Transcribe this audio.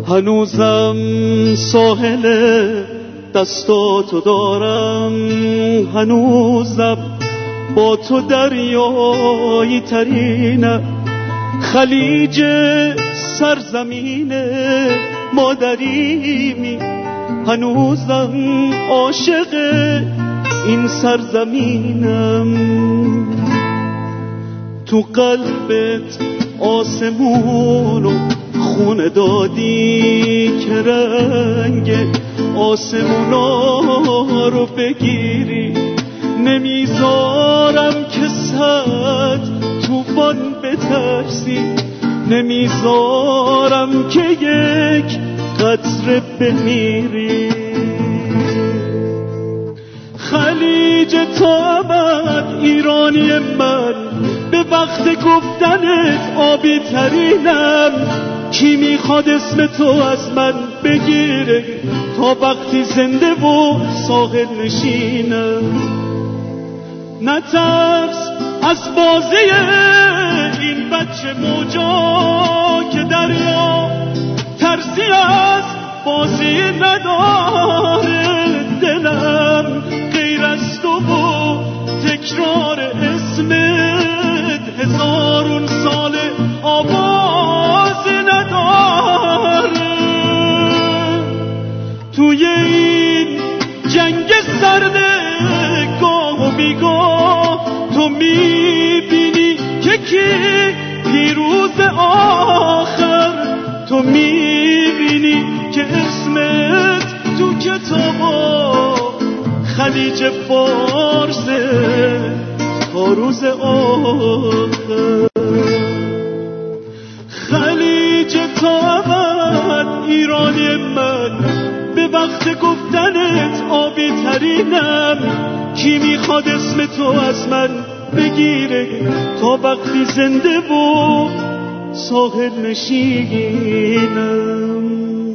هنوزم ساحل دستاتو دارم، هنوزم با تو دریایی ترینم، خلیج سرزمین مادریمی، هنوزم عاشق این سرزمینم. تو قلبت آسمونو خونه دادی که رنگ آسمونا رو بگیری، نمیذارم که صد توفان بترسی، نمیذارم که یک قطره بمیری. خلیج تابت ایرانی من، به وقت گفتنت آبی ترینم، کی میخواد اسم تو از من بگیره تا وقتی زنده و ساحل نشینم. نترس از بازی این بچه موجا که دریا ترسی از بازی نداره، دلم غیر از تو و تکرار اسمت هزارون سال آواز نداره. توی این جنگ سرد گاه و بیگاه تو میبینی که کی پیروز آخر، تو میبینی که اسمت تو کتابا خلیج فارس تا روز آخر. خلیج تابت ایرانی من، به وقت گفتنت آبی ترینم، کی میخواد اسم تو از من بگیره تا وقتی زنده و ساحل نشینم.